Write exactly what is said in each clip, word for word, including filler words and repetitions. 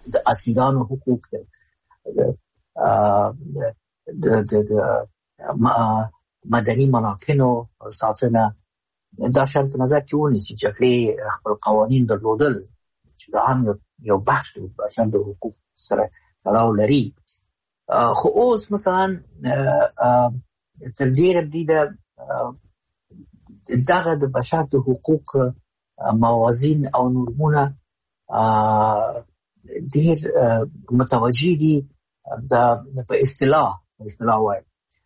د اسیرانو حقوق دی د د د مدني ملاکنو ساتنه دا شرط نظر کې ونیسي چې جګړې خپل قوانین درلودل چې دا هم یو بحث دی اصلا د حقوق سره تړاو لري. خو اوس مثلا تر ډیره بریده دغه د بشر د حقوق موازین او نورمونه ډیر متوجه دي د په اصطلاح اصطلاح وایي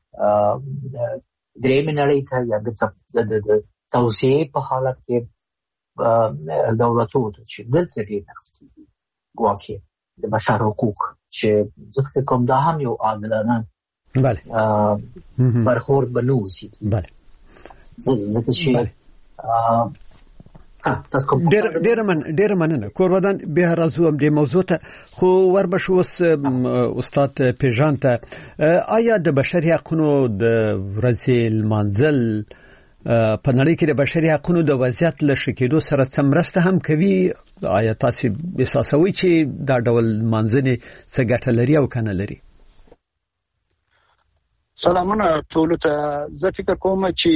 درېیمې نړۍ ته یا د توسعې په حالت کې دولتونو چې دلته ډېر نقض کېږي ګواکې د بشر حقوق چې زه فکر کوم دا هم یو عادلانه بله برخورد به نه اوسي. بله ځکه چې ډېر ډېر من ډېر مننه کورودان به راځو د موضوع ته خو وربشو اوس استاد پیژان ته آیا د بشري حقوقو د ورځې لمانځل په نړۍ کې د بشري حقوقو د وضعیت له ښه کېدو سره څه مرسته هم کوي؟ آیا تاسو احساسوئ چې دا ډول منځني څه ګټه لري او کنه لري؟ سلامونه ټول ته. زه فکر کوم چې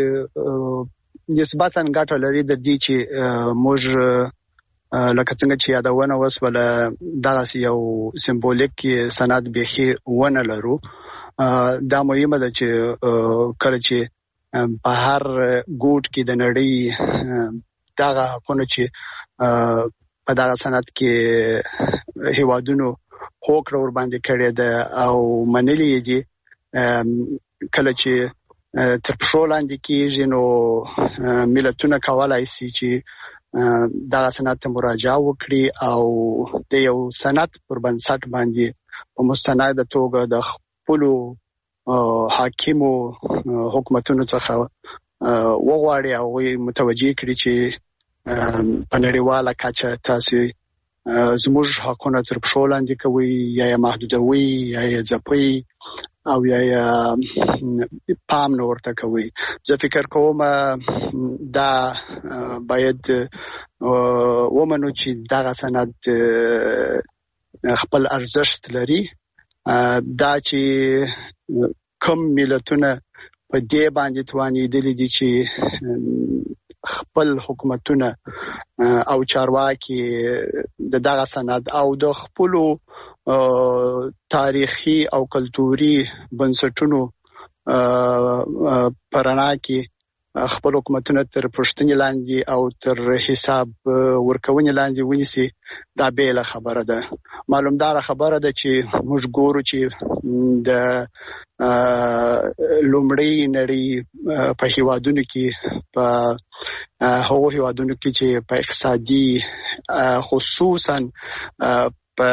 نسبتاً ګټه لري د دې چې موږ لکه څنګه چې یادونه وسوله دغه یو سمبولیک سند به ونه لرو. دا مهمه ده چې کله چې په هر ګوټ کې د نړۍ دغه حقونه چې په دغه سند کې هیوادونو هوکړه ور باندې کړې ده او منلې دي کله چې تر پښو لاندې کېږي نو ملتونه کولای شي چې دغه سند ته مراجعه وکړي او د یو سند پر بنسټ باندې په مستنده توګه د خپلو حاکمو حکومتونو څخه وغواړي او متوجه کړي چې په نړیواله کچه تاسو زموږ حقونه تر پښو لاندې کوي یا یې محدودوي یا یې ځپي او یا پام نه ورته کوي. زه فکر کوم دا باید ومنو چې دغه سند خپل ارزښت لري. دا چې کوم ملتونه په دې باندې توانېدلي دي چې خپل حکومتونه او چارواکي د دغه سند او د خپلو تاریخي او کلتوري بنسټونو پرانا کې خپل حکومتونه تر پښتنې لاندې او تر حساب ورکونې لاندې ونیسي دا بیله خبره ده. معلومدار خبره ده چې موږ ګورو چې د لومړی نړۍ په هیوادونو کې په هغو هیوادونو کې چې په اقتصادي خصوصا په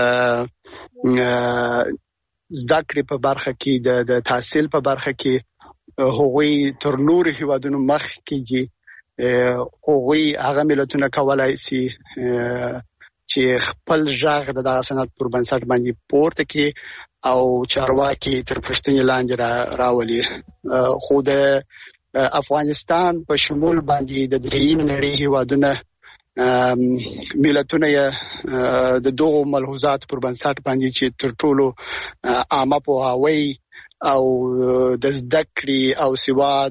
زده کړې په برخه کې د تحصیل په برخه کې هغوی تر نور هیوادونو مخ کېږي. هغوی هغه ملتونه کولای شي چې خپل ژغ د دغه سند پر بنسټ باندې پورته کړي او چارواکي تر پښتنې لاندې راولي. خو د افغانستان په شمول باندې د درېیمې نړۍ هیوادونه ملتونه د دغو ملحوظات پر بنسټ باندې چې تر ټولو عامه پوهاوی او د زده کړې او سواد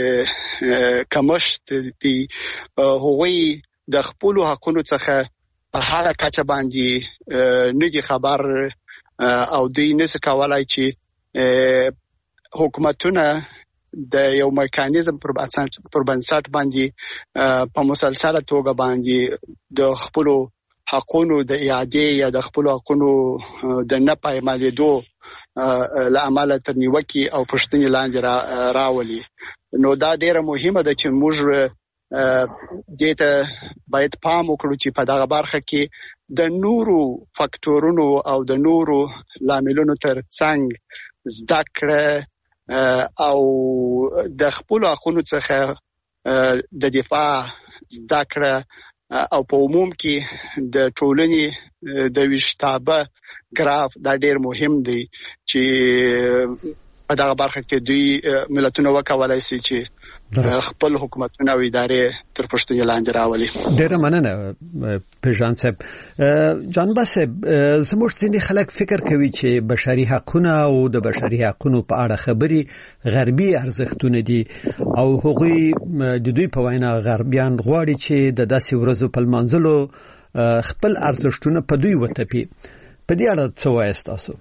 کمښت دي هغوی د خپلو حقونو څخه په هغه کچه باندې نه دي خبر او دوی نشي کولای چې حکومتونه د یو میکانیزم پر بنسټ باندې په مسلسله توګه باندې د خپلو حقونو د اعادې یا د خپلو حقونو د نه پایمالېدو له امله تر نیوکې او پښتنې لاندې راولي. نو دا ډیره مهمه ده چې موږ دې ته باید پام وکړو چې په دغه برخه کې د نورو فاکټورونو او د نورو لاملونو ترڅنګ زده کړه او د خپل حقوقو څخه د دفاع زده کړه او په عموم کې د ټولنې د ویشتابه ګراف دا ډیر مهم دی چې په دغه برخه کې دوی ملتونه وکولای شي چې خپل حکومتونه او ادارې تر پښتنې لاندې راولي. ډیره مننه پیژان صاحب. جان باسه زموږ ځینې خلک فکر کوي چې بشري حقوقونه او د بشري حقوقو په اړه خبري غربي ارزښتونه دي او هغوی د دوی په وینا غربیان غواړي چې د داسې ورځو په منځلو خپل ارزښتونه په دوی وتپي. په دې اړه څه وایي تاسو؟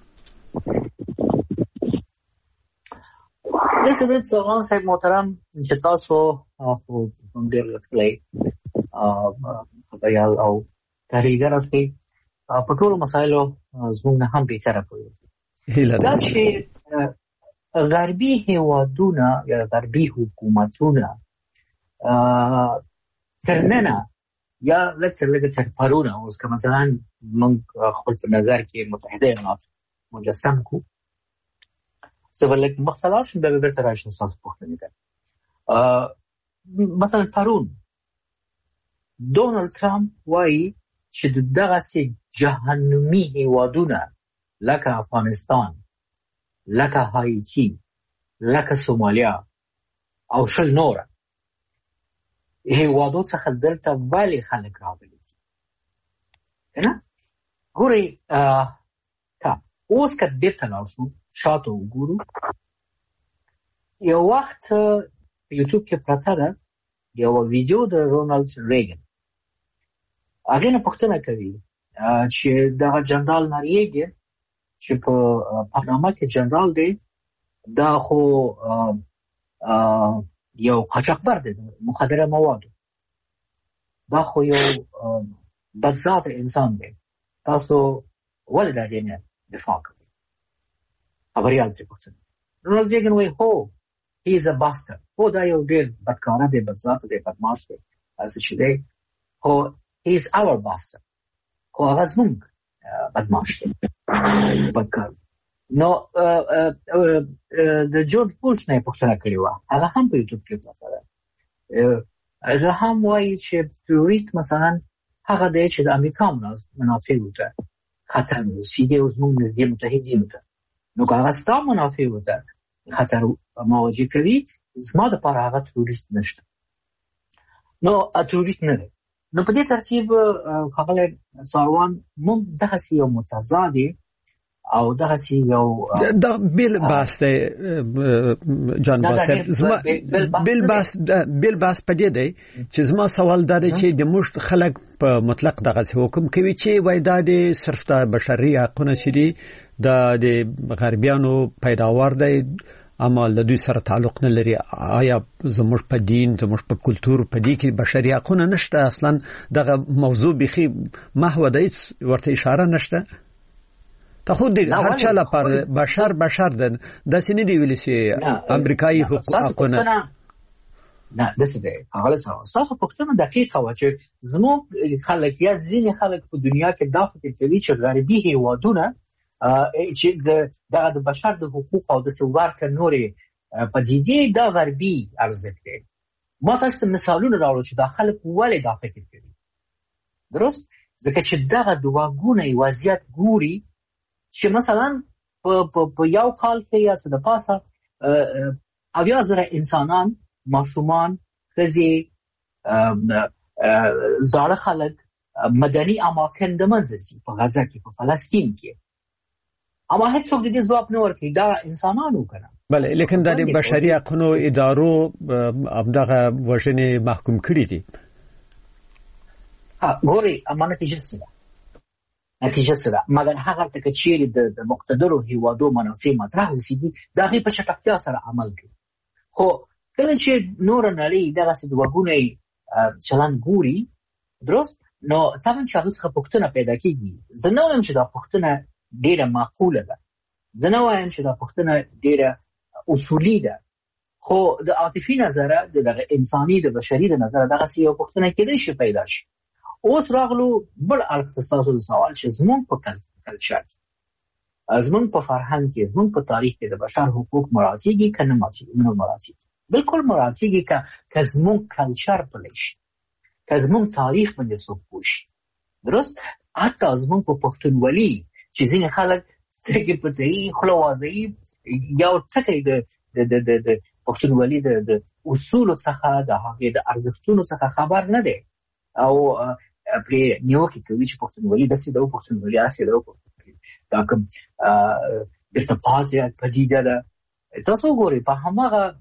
دسه د څنګه صاحب محترم چې تاسو خو ډېر لکلی خبريال او تحلیلګر استي په ټولو مسایلو زموږ نه هم بیچاره کوي. دا چې غربي هیوادونه یا غربي حکومتونه ترننه یا لکه لکه چې پرونه اوس که مثلا موږ خپل په نظر کې متحده ایالات مجسم کو سوالک مختلف شون به بیرته راشن اساس پوښتنه ده. مثلا پرون دونالد ترامپ وایي چې دغه سي جهنمی هیوادونه لکه افغانستان، لکه هایتی، لکه سومالیا او شل نور هیوادو څخه دلته ولی خلک راغلي نه ګوري. تا اوس که دته ناشو شاته وګورو یو وخت په یوټیوب کې پراته ده یو ویډیو د رونالد ریګن. هغه نه پوښتنه کوي چې دغه جنرال ناریګي چې په پاناما کې جنرال دی دا خو یو قاچاقبر دی مخدره مواد، دا خو یو بدذات انسان دی، تاسو ولې دا دې نه دفاع کوي؟ خبريال ته پوښتنه. رونالد ریګن وایي هو he is a bastard. هو دا یو ډېر بدکاره دی، بدذات دی، بدمعاش دی، هرڅه چې دی هو he is our bastard. خو هغه زموږ بدمعاش دی، بدکار. نو د جورج بوش نه پوښتنه کړې وه، هغه هم په یوټیوب کې پراته ده. هغه هم وایي چې تروریست مثلا هغه دی چې د امریکا منافعو ته خطر رسیږي او زموږ نږدې متحدینو ته. نو که هغه ستا منافعو ته خطر مواجه کوي، زما دپاره هغه تروریست نشته. نو تروریست نه دی. نو په دې ترتیب ښاغلی څاروان موږ دغسې یو متضادې او دغسې یو دا بیل بحث دی جان باسر. زما بیل بحث بیل بحث په دې دی چې زما سوال دا دی چې د موږ خلک په مطلق دغسې حکم کوي چې وایي دا د صرف د بشري حقونه چې دي دا د غربیانو پیداوار دی اما له دوی سره تعلق نه لري. آیا زموږ په دین، زموږ په کلتور په دې کې بشري حقونه نشته؟ اصلا دغه موضوع بخي محو دی، ورته اشاره نشته. ته خو دې هر چا لپاره بشر بشر ده، داسې نه دی ویلي چې امریکایي حقونه نه داسې دی. هغه ستاسو پوښتنه دقیقه وه چې زموږ خلک یا ځینې خلک په دنیا کې دا فکر کوي چې غربي هیوادونه چې دغه د بشر د حقوق او د ورکړې نورې پدیدې دا غربي ارزښت دی. ما تاسو ته مثالونه راوړل چې دا خلک ولې دا فکر کوي. درست؟ ځکه چې دغه دوه ګونی وضعیت ګوري چې مثلا په یو کال کې یا څه د پاسه اویا زره انسانان، ماشومان، ښځې، زاړه خلک مدني اماکن د منځه ځي په غزه کې، په فلسطین کې. اما هیڅوک د دې ځواب نه ورکوي، دا انسانانو کنه. بله، لیکن د بشري حقونو ادارو همدغه وژنې محکوم کړي دي. ها ګورئ، اما نتیجه څه ده؟ نتیجه څه ده؟ مګر هغه ته که چیرې د مقتدرو هیوادو منافع مطرح اوسېږي د هغې په چټکتیا سره عمل کوي. خو کله چې نوره نړۍ دغسې دوه ګونی چلند ګوري، درست، نو طبعا چې هغه څخه پوښتنه پیدا کېږي. زه نه وایم چې دا پوښتنه ډیره معقوله ده، زه نه وایم چې دا پوښتنه ډیره اصولي ده، خو د عاطفي نظره، د دغه انساني، د بشري د نظره دغسې یو پوښتنه کېدای شي پیدا شي. اوس راغلو بل اړخ ته ستاسو د سوال چې زموږ په کلچر کې، زموږ په فرهنګ کې، زموږ په تاریخ کې د بشر حقوق مراعاتېږي که نه مراعاتېږي؟ بلکل مراعاتېږي که زموږ کلچر پلی شي، که زموږ تاریخ باندې څوک پوه شي. درست؟ حتی زموږ په پښتونولي چې ځینې خلک سترګې پټوي، خوله وازوي، یو ټکی د پښتونولي د اصول څخه د هغه د ارزښتونو څخه خبر نه دی او پرې نیوکه کوي چې پښتونولي داسې د پښتونولي اساسي ده دا کوم د تپاتې پدیده ده. تاسو ګورئ په هماغه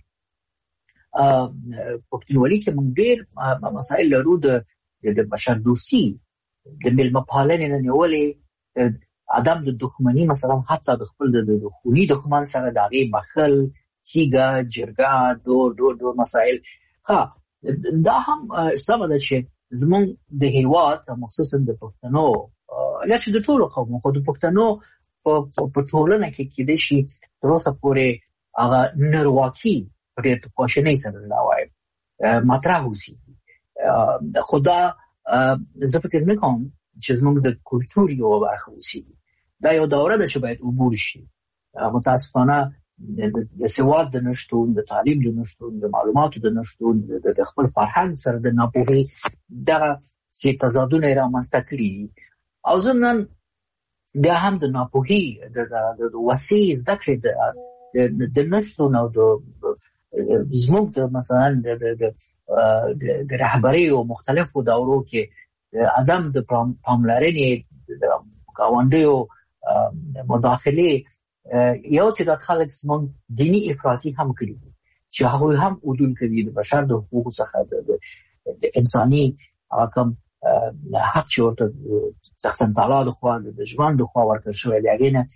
پښتونولي کې موږ ډېر مسایل لرو د د بشر دوستي د ملمه پالنې نه نیولې ادم د دښمنۍ مثلا حتی د خپل د خوني دښمن سره د هغې بخل تیګه جرګه دور دور دور مسایل. ها دا هم سمه ده چې زمونږ د هیواد مخصوصا د پښتنو یا چې د ټولو قومو خو د پښتنو په ټولنه کې کېدای شي تر اوسه پورې هغه نرواکي په ډېر پخواشنۍ سره دا وایم مطرح اوسېږي خو دا زه فکر نه کوم چې زموږ د کلتور یوه برخه اوسېږي. دا یو دوره ده چې باید عبور شي. متاسفانه د سواد د نشتون، د تعلیم د نشتون، د معلوماتو د نشتون، د خپل فرهنګ سره د ناپوهۍ دغه سي تضادونه یې رامنځته کړي او ضمناً بیا هم د ناپوهۍ د وسیع زده کړې د نشتون او د زموږ د مثلا د رهبرۍ او مختلفو دورو کې عدم د پاملرنې د ګاونډیو مداخلې یو چې د خلک زموږ دیني افراطي هم کړي چې هغوی هم عدول کوي د بشر د حقوقو څخه د انساني کوم حق چې ورته څښتن تعالی د خوا د ژوند د خوا ورکړل شوی دی هغې نه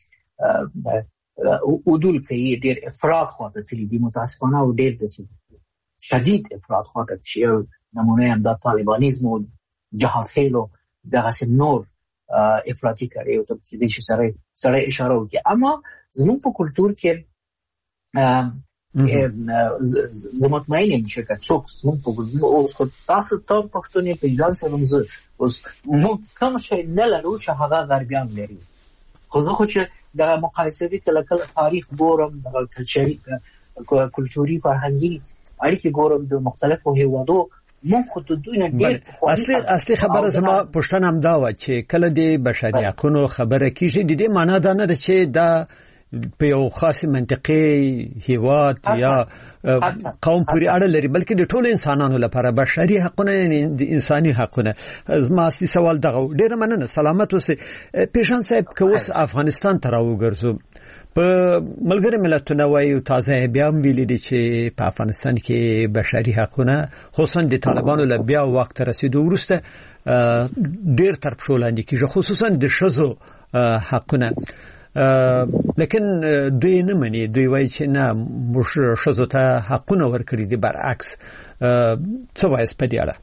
عدول کوي ډېر افراط خواته تللي دي متاسفانه او ډېر داسې شدید افراط خواته چې یو نمونه هم دا طالبانیزم او جهادخیل او دغسې نور افراطي کړی او ته کېدای شي سړی اشاره وکړي. اما زموږ په کلتور کې زه مطمئن یم چې که څوک زموږ په اوس خو تاسو ته پښتون یې پېژان سره زه اوس موږ کوم شی نه لرو چې هغه غربیان لري خو زه خو چې دغه مقایسوي کله کله تاریخ ګورم دغه کلچري کلتوري فرهنګي اړیکې ګورم د مختلفو هېوادو مونږ خو د دوی نه ډېر اصلي اصلي خبره زما پوښتنه همدا وه چې کله د بشري حقونو خبره کېږي د دې معنا دا نه ده چې دا په یو خاص منطقې هېواد یا قوم پورې اړه لري بلکې د ټولو انسانانو لپاره بشري حقونه د انساني حقونه. زما اصلي سوال دغه ډېره مننه سلامت اوسئ. پیژان صاحب که اوس افغانستان ته راوګرځو په ملګري ملتونو وایي تازه بیا هم ویلي دي چې په افغانستان کې بشري حقونه خصوصا د طالبانو له بیا واک ته رسېدو وروسته ډېر تر پښو لاندې کېږي خصوصا د ښځو حقونه لیکن دوی نه مني. دوی وایي چې نه موږ ښځو ته حقونه ورکړي دي برعکس. څه وایاست په دې اړه؟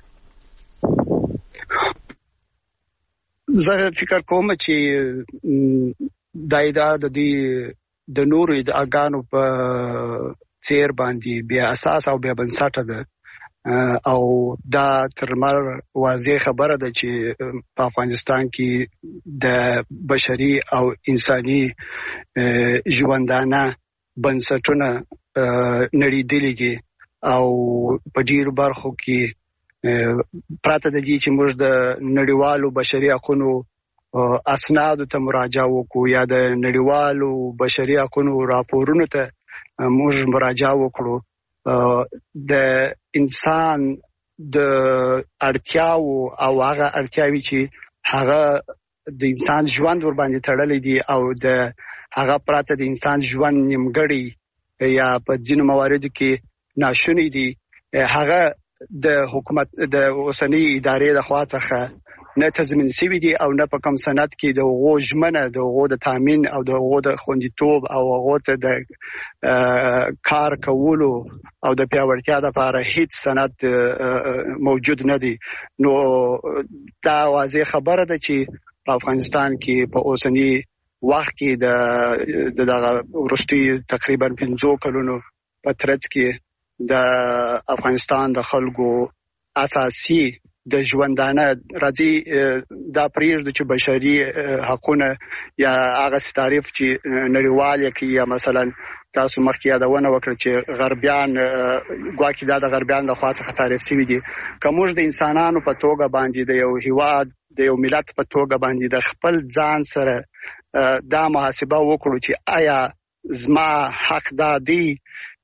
زه فکر کوم چې دا ادعا د دې د نورو ادعاګانو په څیر باندې بیا اساس او بیا بنسټه ده او دا تر مر واضح خبره ده چې په افغانستان کې د بشري او انساني ژوندانه بنسټونه نړیدلي دي او په ډیرو برخو کې پراته د دې چې موږ د نړیوالو بشري حقوقو اسنادو ته مراجعه وکړو یا د نړیوالو بشري حقوقو راپورونو ته موږ مراجعه وکړو. د انسان د اړتیاو او هغه اړتیاوي چې هغه د انسان ژوند ور باندې تړلې دي او د هغه پراته د انسان ژوند نیمګړی یا په ځینو مواردو کې ناشونی دي هغه د حکومت د اوسنۍ ادارې د خوا څخه نه تضمین شوی دي او نه په کوم سند کې د هغو ژمنه د هغو د تامین او د هغو د خوندیتوب او هغو ته د کار کولو او د پیاوړتیا لپاره هیڅ سند موجود نه دی. نو دا واضح خبره ده چې په افغانستان کې په اوسنی وخت کې د دغه وروستي تقریبا پنځو کلونو په ترڅ کې د افغانستان د خلکو اساسي د ژوندانه راځي دا پریږدو چې بشري حقونه یا هغه تعریف چې نړیوال کې یا مثلا تاسو مخکې یادونه وکړه چې غربیان ګواکې دا د غربیان د خوا څخه تعریف شوي دي. که موږ د انسانانو په توګه باندې د یو هیواد د یو ملت په توګه باندې د خپل ځان سره دا محاسبه وکړو چې آیا زما حق دا دی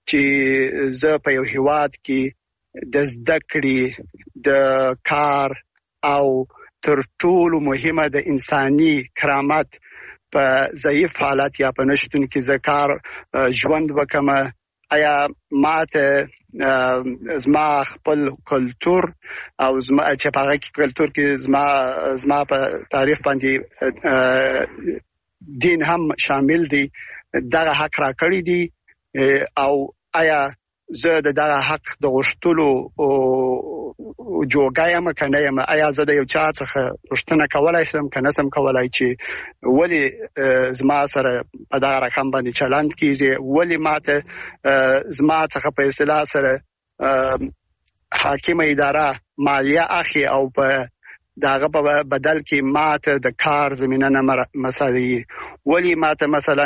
چې زه په یو هیواد کې د زده کړې د کار او تر ټولو مهمه د انساني کرامت په ضعیف حالت یا په نشټون کې زه کار ژوند وکم. آیا ماته زما خپل کلچر او زما چې په هغه کې کلچر کې زما زما په تاریخ باندې دین هم شامل دي دغه حق را کړی دي او آیا زه د دغه حق د غوښتلو جوګه یم کنه یم؟ آیا زه د یو چا څخه پوښتنه کولای شم کنه سم کولای چې ولی زما سره په دغه رقم باندې چلند کیږي، ولی ماته زما څخه په اصطلاح سره حاکم اداره مالیه اخی او په داغه په بدل کې ماته د کار زمينه نه مساوي، ولی ماته مثلا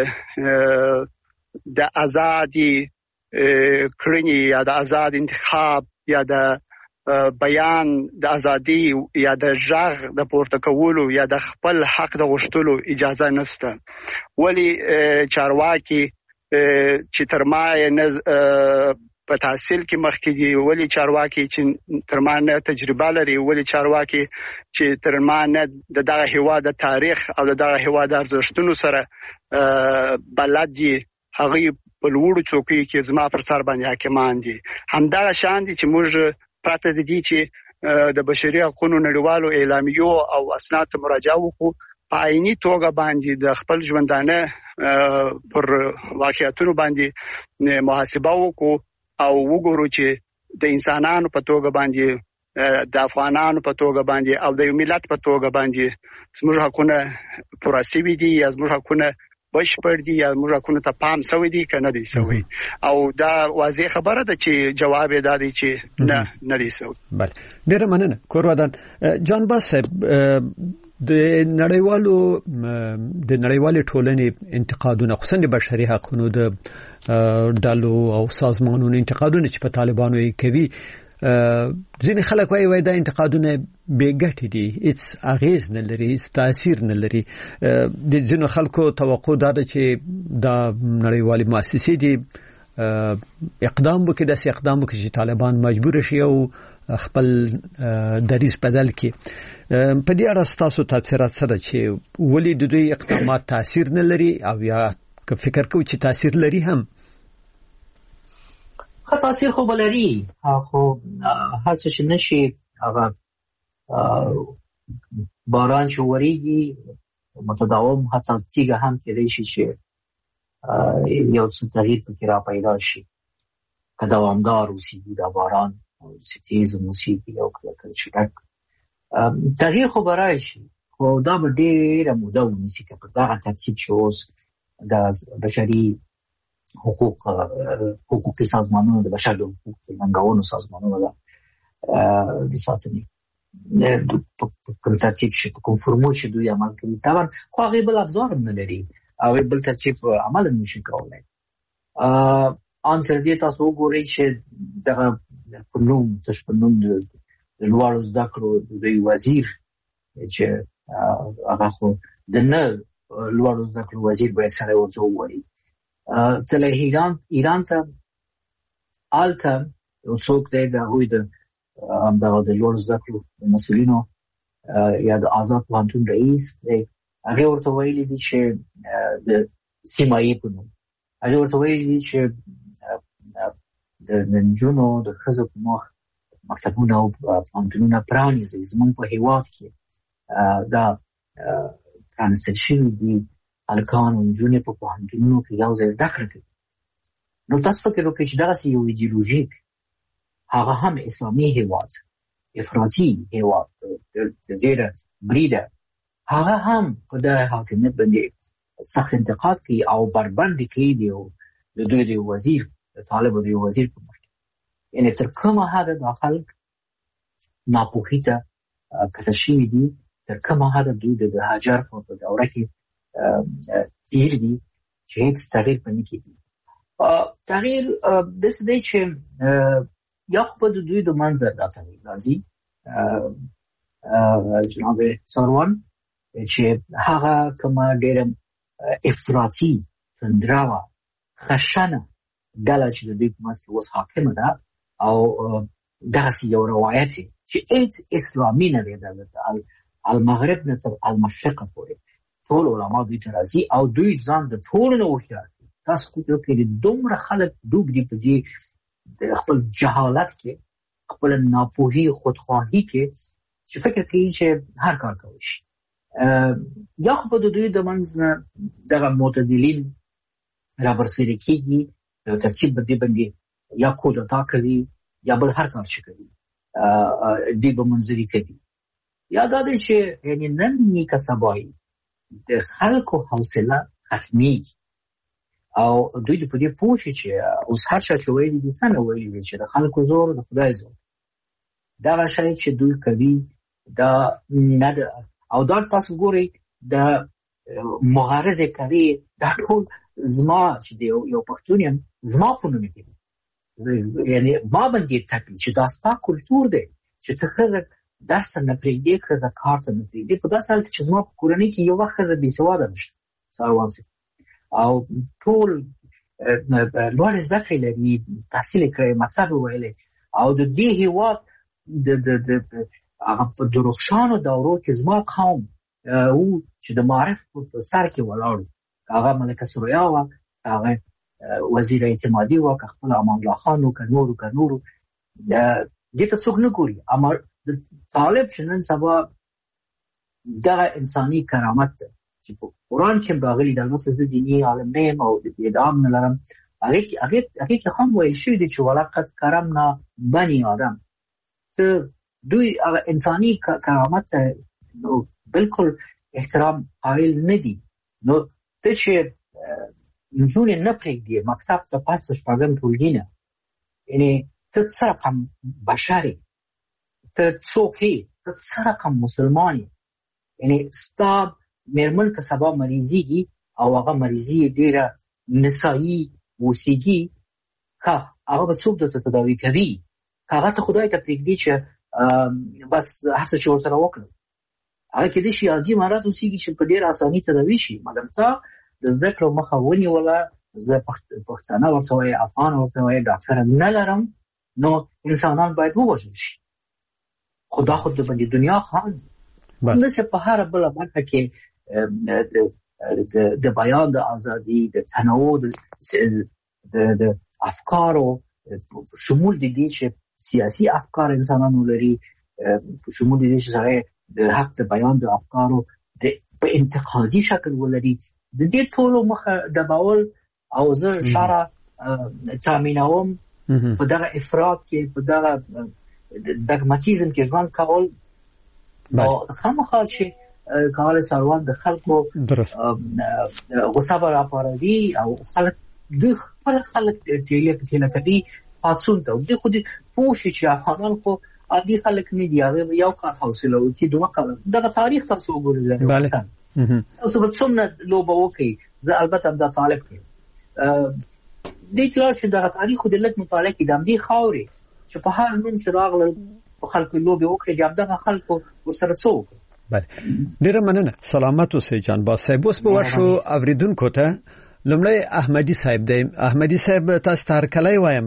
د آزادي کړنی یا د آزاد انتخاب یا د بیان د ازادي یا د ژغ د پورته کولو یا د خپل حق د غوښتلو اجازه نشته، ولی چارواکي چې تر ما په تحصیل کې مخکې دي، ولی چارواکي چې تر ما نه تجربه لري، ولی چارواکي چې تر ما نه د دغه هیواد د تاریخ او د دغه هیواد د ارزښتونو سره بلد دي، هغه په لوړو چوکۍ کې زما پر سر باندې حاکمان دي. همدغه شان دي چې موږ پراته دي چې د بشري حقوقو نړیوالو اعلامیو او اسناد ته مراجعه وکړو، په عیني توګه باندې د خپل ژوندانه پر واقعیتونو باندې محاسبه وکړو او وګورو چې د انسانانو په توګه باندې د افغانانو په توګه باندې او د یو ملت په توګه باندې زموږ حقونه پوره شوي دي یا زموږ حقونه بشپړ دي یا موږ حقونه ته پام شوی دي کنه دي شوی، او دا واضح خبره ده چې جواب یې دادی چې نه نه دي شوی. بله، ډیره مننه کورودان جان باس صاحب. د نړیوالو د نړیوالې ټولنې انتقادونه خصوصا د بشري حقوقو د ډلو او سازمانونو انتقادونه چې په طالبانو یې کوي، ځینې خلک وایي وایي دا انتقادونه بې ګټې دي، هیڅ اغیز نه لري، هیڅ تاثیر نه لري. د ځینو خلکو توقع دا ده چې دا نړیوالې مؤسسې دي اقدام وکړي، داسې اقدام وکړي چې طالبان مجبور شي او خپل دریځ بدل کړي. په دې اړه ستاسو تفسیرات څه ده چې ولې د دوی اقدامات تاثیر نه لري او یا که فکر کوي چې تاثیر لري هم؟ خو تاثیر خو بلري، خو هر څه چې نشي هغه باران چې وریږي متداوم حتی تیګه هم کېدای شي چې یو څه تغییر پکې را پیدا شي که دوامدار اوسېږي دا باران چې تیز اوسېږي او کله کله چې ډک تغییر خو به راشي، خو دا به ډېره موده ونیسي که په دغه ترتیب چې اوس د بشري حقوق حقوقي سازمانونو د بشر د حقوقو ننګونو سازمانونو د ساتنې په ترتیب شي په کوم فرمول چې دوی عمل کوي. طبعا خو هغې بل افزار هم نه لري او بل ترتیب عمل هم نشي کولی. ان تر دې تاسو وګورئ چې دغه په نوم تش په نوم د لوړو زده کړو د دوی وزیر چې هغه خو د نه لوړو زده کړو وزیر باید سره ورته ووایي تله ایران ایران ته آلته یو څوک دی د هغوی د همدغه د لوړو زده کړو مسؤلینو یا د آزاد پوهنتون رئیس دی، هغې ورته ویلي دي چې د سیمایي په نوم هغې ورته ویلي دي چې د نجونو د ښځو په مخ مکتبونه او پوهنتونونه پرانیزئ. زموږ په هېواد کې دا پرانیستل شوي دي، هلکان او نجونې په پوهنتونونو کې یو ځای زده کړه کوي. نو تاسو فکر وکړئ چې دغسې یو ایډیولوژیک هغه هم اسلامي هېواد افراطي هېواد ډېره بریده هغه هم په دغه حاکمیت باندې سخت انتقاد کوي او بربنډې کوي د دوی د وزیر د طالبو د وزیر په مخ کې. یعنې تر کومه حده دا خلک ناپوهي ته کته شوي دي، تر کومه حده دوی د هاجر په دوره کې تیر دي چې هیڅ تغییر په نه کېږي. تغییر داسې دی چې یا خو به د دوی د منځه دا تغییر راځي جناب ساروان چې هغه کومه ډېره افراطي تندروه خشنه ډله چې د دوی په منځ کې اوس حاکمه ده او دغسې یو روایت چې هیڅ اسلامي نه دی د المغرب نه تر المشرقه پورې ټول علما دوی ته راځي او دوی ځان د ټولو نه هوښیار دي. تاسو فکر وکړئ دومره خلک ډوب دي په دې د خپل جهالت کې، خپل ناپوهي خودخواهي کې چې فکر کوي چې هر کار کوي شي. یا خو په دوی د منځ نه دغه معتدلین رابرسېره کېږي، یو ترتیب په دې باندې یا کودتا کوي یا بل هر کار چې کوي دوی به منځري کوي. یا دا دی چې یعنې نن نیکه سبایي د خلکو حوصله ختمېږي او دوی په دې پوه شي چې اوس هر چا چې ویلي دي څنګه ویلي دي چې د خلکو زور د خدای زور. دغه شی چې دوی کوي دا نه ده. او دا تاسو ګورئ د مغارزې کوي دا ټول زما چې یو پښتون یم زما په نوم کې یعنې ما باندې ټپي چې دا ستا کلتور دی چې ته ښځه درس ته نه پرېږدې، ښځه کار ته نه پرېږدې. په داسې حال کې چې زما په کورنۍ کې یو وخت ښځه بېسواده نشته ساروان صاحب او ټول لوړې زده کړې لري، تحصیل یې کړی، مکتب یې ویلی او د دې هېواد د هغه په درخشانو دورو کې زما قوم او چې د معرف په سر کې ولاړ، هغه ملکه سرویا وه، هغه وزیر اعتمادي وه، که خپل امان الله خان و، که نورو که نورو دې ته څوک نه ګوري. اما طالب چې نن سبا دغه انساني کرامت ده چې په قرآن کې راغلي، د البته زه دیني عالم نه یم او ادعا هم نه لرم، هغې کې هم ویل شوي دي چې ولقد کرمنا بني آدم. ته دوی هغه انساني کرامت ته نو بالکل احترام قایل نه دي. نو ته چې نجونې نه پرېږدي مکتب ته پس شپږم ټولګي نه، یعنې ته څه رقم بشر یې، ته څوک یې، ته څه رقم مسلمان یې. یعنې ستا مېرمن که سبا مریضېږي او هغه مریضي یې ډېره نسایي اوسېږي، که هغه به څوک درته تداوي کوي؟ که هغه ته خدای ته پرېږدي چې بس هر څه چې ورسره وکړم، هغه کېدای شي عادي مرض اوسېږي چې په ډېر اساني تداوي شي، مګر تا د زده کړو مخه ونیوله. زه پښتانه ورته وایي، افغان ورته وایي، ډاکټره نه لرم، نو انسانان باید ووژل شي. خو دا خو د باندې دنیا خان دي. همداسې په هره بله برخه کې د بیان د ازادي، د تنوع د افکارو شمول د دې چې سیاسي افکار انسانانو لري، شمول د دې چې هغه د حق د بیان د افکارو په انتقادي شکل ولري، د دې ټولو مخه ډبول او زه شرع تامینوم په دغه افراط کې، په دغه دګماتیزم کې ژوند کول نو خامخا چې کول سروان د خلکو غصه به راپاروي او خلک د خپل خلک تیلې په تیله کوي پاتسون ته. دوی خو دې پوه شي چې افغانان خو عادي خلک نه دي، هغه یو کار حوصله وکړي، دوه کار. دغه تاریخ تاسو وګورئ، تاسو به څومره لوبه وکړئ. زه البته دا طالب کوم دې کلاس چې دغه تاریخ خو د لږ مطالعه کې د همدې خاورې چې په هر نوم چې راغلل په خلکو لوبې وکړي، د همدغه خلکو ورسره څه وکړي. بله، ډېره مننه. سلامت اوسئ جانباز صاحب. اوس به ورشو اورېدونکو ته. لومړی احمدي صاحب دی. احمدي صاحب تاسو ته هرکلی وایم.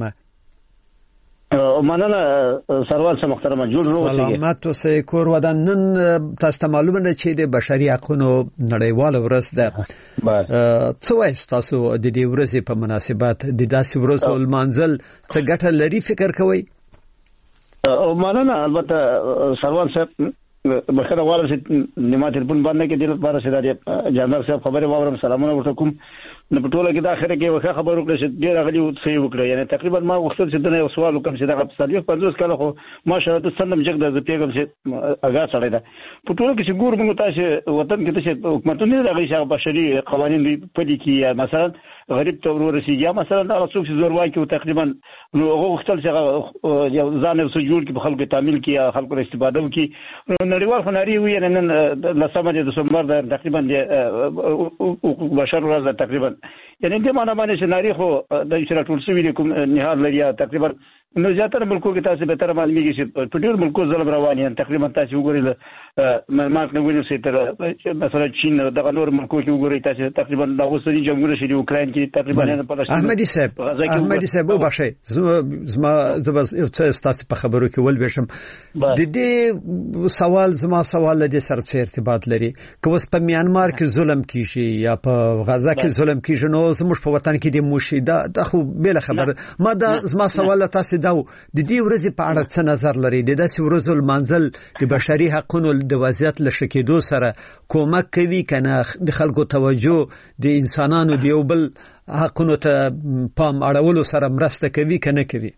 مننه سروال صاحب محترمه، جوړ روغ. سلامت اوسئ. کور ودان. نن تاسو ته معلومه ده چې د بشري حقونو نړیواله ورځ ده. څه وایي تاسو د دې ورځې په مناسبت د داسې ورځو لمانځل څه ګټه لري فکر کوئ؟ مننه. البته سروال صاحب بخیر غواړم چې نیمه تلیفون باندې کې د لپاره چې د جنرال صاحب خبرې واورم. سلامونه ورته کوم. نو په ټوله کې د اخره کې وخت خبر وکړه چې ډیر غلي صحیح وکړه. یعنی تقریبا ما وختل چې دنه یو سوال وکم چې دا صدیق پنځوس کاله خو ماشاءالله ته سندم جګ د پیغام چې اگا سړی دا په ټوله کې چې ګور موږ تاسو وطن کې چې حکومتونه دغه شغه بشري قوانين پدې کې مثلا غریب ته ورسیږي، مثلا دا څوک چې زور واکي او تقریبا نو هغه وختل چې یو ځان یو سجول کې په خلکو تعمیل کې خلکو استفاده وکي. نړیوال خناري وي نه لسمه د دسمبر د تقریبا د بشر ورځ تقریبا، یعنی دې معنا باندې چې ناری خو د شرا ټول سوي کوم نهار لري تقریبا نو زیاتره ملکو کې تاسو به تر معلومیږي چې په ډېر ملکو ظلم روان دي تقریبا تاسو وګورئ معلومات نه وینئ چې تر مثلا چین دغه نور ملکو کې وګورئ تاسو تقریبا د اوسنی جمهوریت شری اوکراین کې تقریبا نه پاتې احمدي صاحب احمدي صاحب وبخښئ زما زما یو څه تاسو په خبرو کې ول بشم د دې سوال زما سوال له دې سره څه ارتباط لري که اوس په میانمار کې ظلم کیږي یا په غزا کې ظلم کیږي نو زموږ په وطن کې د موشي دا د خو بل خبر ما دا زما سوال تاسو دا د دې ورځې په اړه څه نظر لري د داسې ورځو منزل د بشري حقوقو د وضعیت لشکېدو سره کومک کوي کنه د خلکو توجه د انسانانو د یو بل حقوقو ته پام اړولو سره مرسته کوي کنه کوي